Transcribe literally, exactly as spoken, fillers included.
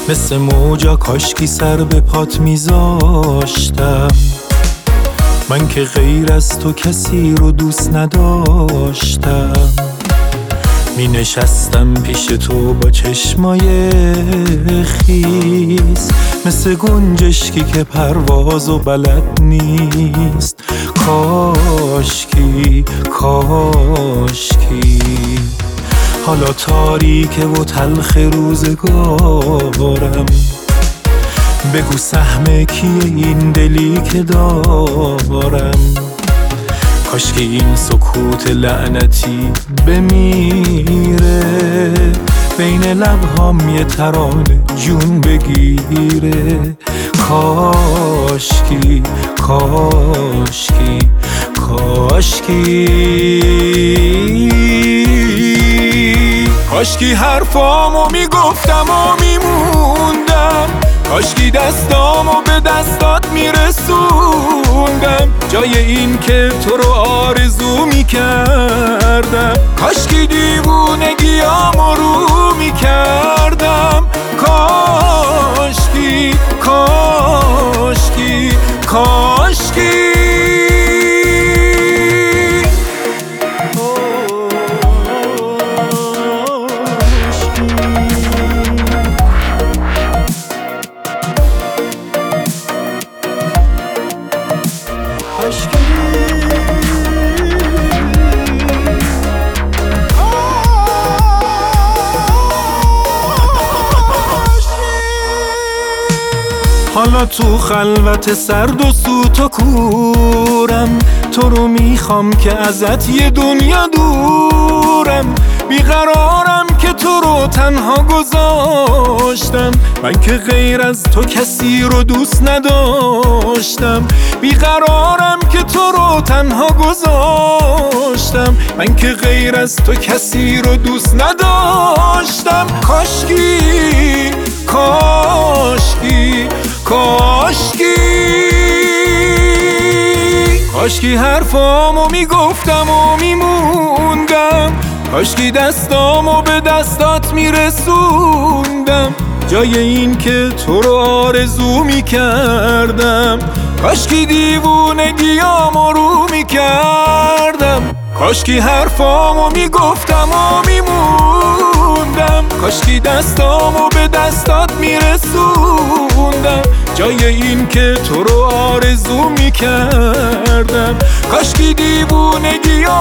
مثل موجا کاشکی سر به پات میذاشتم. من که غیر از تو کسی رو دوست نداشتم. می نشستم پیش تو با چشمای خیس، مثل گنجشکی که پرواز و بلد نیست. کاشکی کاشکی حالا تاریکه و تلخ روزگارم، بگو سهم کیه این دلی که دارم. کاشکی این سکوت لعنتی بمیره، بین لبهام یه ترانه جون بگیره. کاشکی کاشکی کاشکی کاشکی حرفامو میگفتم و میموندم، کاشکی دستامو به دستات میرسوندم، جای این که تو رو آرزو میکردم. کاشکی دیوونگیامو رو میکردم. کاشکی کاشکی کاشکی حالا تو خلوت سرد و سوت و کورم، تو رو میخوام که ازت یه دنیا دورم. بیقرارم که تو رو تنها گذاشتم، من که غیر از تو کسی رو دوست نداشتم. بیقرارم که تو رو تنها گذاشتم، من که غیر از تو کسی رو دوست نداشتم. کاشکی کاشکی کاشکی کاشکی حرفامو میگفتم و میموندم، کاشکی دستامو به دستات میرسوندم، جای این که تو رو آرزو میکردم. کاشکی دیوونگیامو رو میکردم، کاشکی حرفامو میگفتم و میموندم، کاشکی دستامو به دستات میرسوندم، جای این که تو رو آرزو میکردم. کاشکی دیوونگیامو